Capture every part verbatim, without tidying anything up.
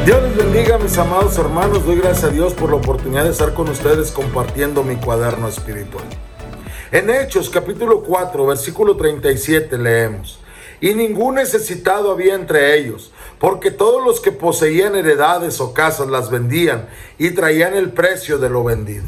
Dios les bendiga, mis amados hermanos. Doy gracias a Dios por la oportunidad de estar con ustedes compartiendo mi cuaderno espiritual. En Hechos capítulo cuatro, versículo treinta y siete leemos: y ningún necesitado había entre ellos, porque todos los que poseían heredades o casas las vendían y traían el precio de lo vendido.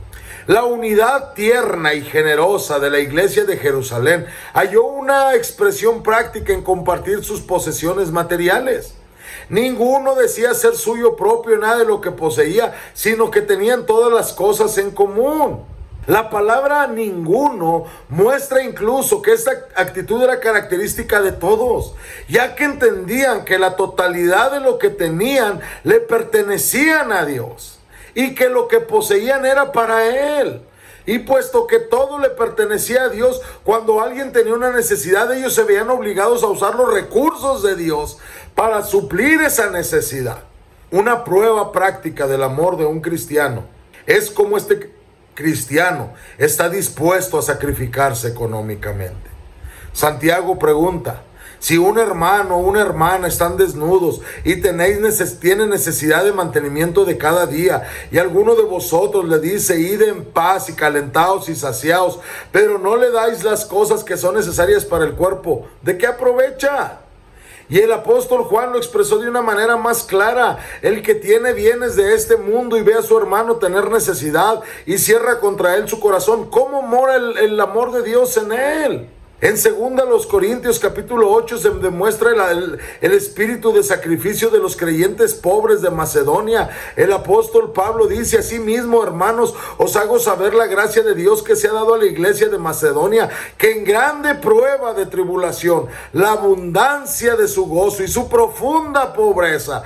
La unidad tierna y generosa de la iglesia de Jerusalén halló una expresión práctica en compartir sus posesiones materiales. Ninguno decía ser suyo propio nada de lo que poseía, sino que tenían todas las cosas en común. La palabra ninguno muestra incluso que esta actitud era característica de todos, ya que entendían que la totalidad de lo que tenían le pertenecían a Dios y que lo que poseían era para Él. Y puesto que todo le pertenecía a Dios, cuando alguien tenía una necesidad, ellos se veían obligados a usar los recursos de Dios para suplir esa necesidad. Una prueba práctica del amor de un cristiano es cómo este cristiano está dispuesto a sacrificarse económicamente. Santiago pregunta: si un hermano o una hermana están desnudos y tenéis neces- tienen necesidad de mantenimiento de cada día, y alguno de vosotros le dice: id en paz y calentaos y saciaos, pero no le dais las cosas que son necesarias para el cuerpo, ¿de qué aprovecha? Y el apóstol Juan lo expresó de una manera más clara: el que tiene bienes de este mundo y ve a su hermano tener necesidad y cierra contra él su corazón, ¿cómo mora el, el amor de Dios en él? En segunda los Corintios capítulo ocho se demuestra el, el, el espíritu de sacrificio de los creyentes pobres de Macedonia. El apóstol Pablo dice: asimismo, hermanos, os hago saber la gracia de Dios que se ha dado a la iglesia de Macedonia, que en grande prueba de tribulación, la abundancia de su gozo y su profunda pobreza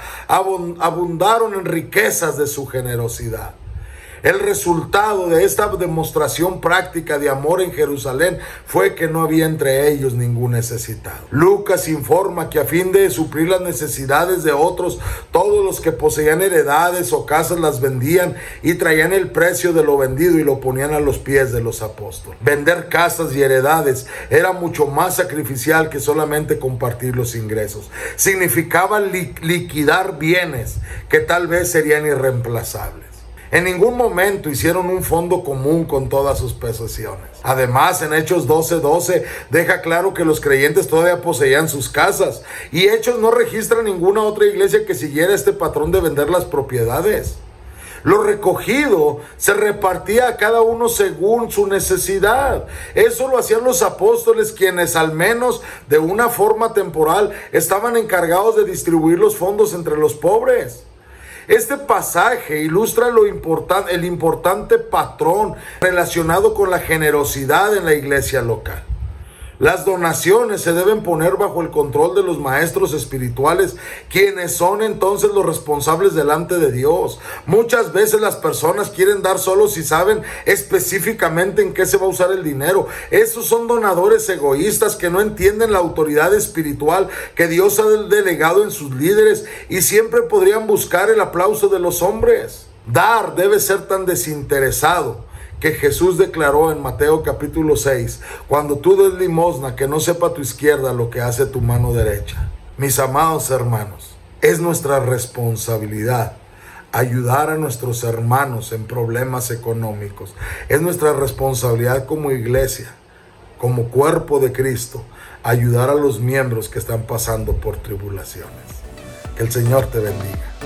abundaron en riquezas de su generosidad. El resultado de esta demostración práctica de amor en Jerusalén fue que no había entre ellos ningún necesitado. Lucas informa que a fin de suplir las necesidades de otros, todos los que poseían heredades o casas las vendían y traían el precio de lo vendido y lo ponían a los pies de los apóstoles. Vender casas y heredades era mucho más sacrificial que solamente compartir los ingresos. Significaba li- liquidar bienes que tal vez serían irreemplazables. En ningún momento hicieron un fondo común con todas sus posesiones. Además, en Hechos doce doce deja claro que los creyentes todavía poseían sus casas. Y Hechos no registra ninguna otra iglesia que siguiera este patrón de vender las propiedades. Lo recogido se repartía a cada uno según su necesidad. Eso lo hacían los apóstoles, quienes al menos de una forma temporal estaban encargados de distribuir los fondos entre los pobres. Este pasaje ilustra lo important, el importante patrón relacionado con la generosidad en la iglesia local. Las donaciones se deben poner bajo el control de los maestros espirituales, quienes son entonces los responsables delante de Dios. Muchas veces las personas quieren dar solo si saben específicamente en qué se va a usar el dinero. Esos son donadores egoístas que no entienden la autoridad espiritual que Dios ha delegado en sus líderes y siempre podrían buscar el aplauso de los hombres. Dar debe ser tan desinteresado que Jesús declaró en Mateo capítulo seis: cuando tú des limosna, que no sepa tu izquierda lo que hace tu mano derecha. Mis amados hermanos, es nuestra responsabilidad ayudar a nuestros hermanos en problemas económicos. Es nuestra responsabilidad como iglesia, como cuerpo de Cristo, ayudar a los miembros que están pasando por tribulaciones. Que el Señor te bendiga.